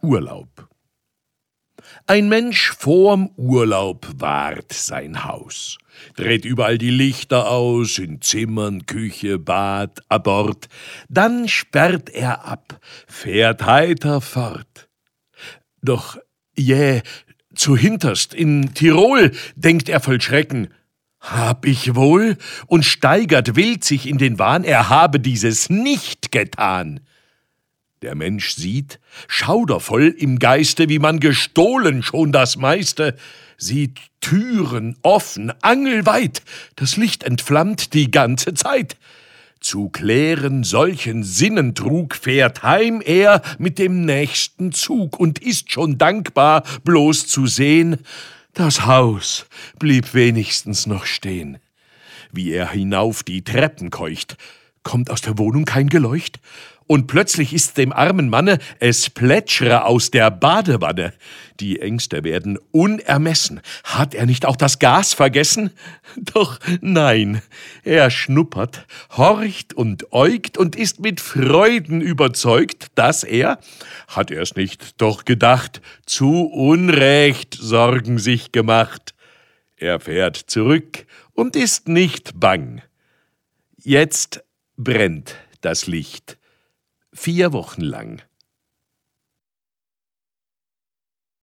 Urlaub. Ein Mensch vorm Urlaub wahrt sein Haus, dreht überall die Lichter aus, in Zimmern, Küche, Bad, Abort. Dann sperrt er ab, fährt heiter fort. Doch zuhinterst in Tirol, denkt er voll Schrecken, hab ich wohl, und steigert wild sich in den Wahn, er habe dieses nicht getan. Der Mensch sieht, schaudervoll im Geiste, wie man gestohlen schon das meiste, sieht Türen offen, angelweit, das Licht entflammt die ganze Zeit. Zu klären solchen Sinnentrug fährt heim er mit dem nächsten Zug und ist schon dankbar, bloß zu sehn, das Haus blieb wenigstens noch stehn. Wie er hinauf die Treppen keucht, kommt aus der Wohnung kein Geleucht, und plötzlich ist's dem armen Manne, es plätschere aus der Badewanne. Die Ängste werden unermessen. Hat er nicht auch das Gas vergessen? Doch nein, er schnuppert, horcht und äugt und ist mit Freuden überzeugt, dass er, hat er's nicht doch gedacht, zu Unrecht Sorgen sich gemacht. Er fährt zurück und ist nicht bang. Jetzt brennt das Licht 4 Wochen lang.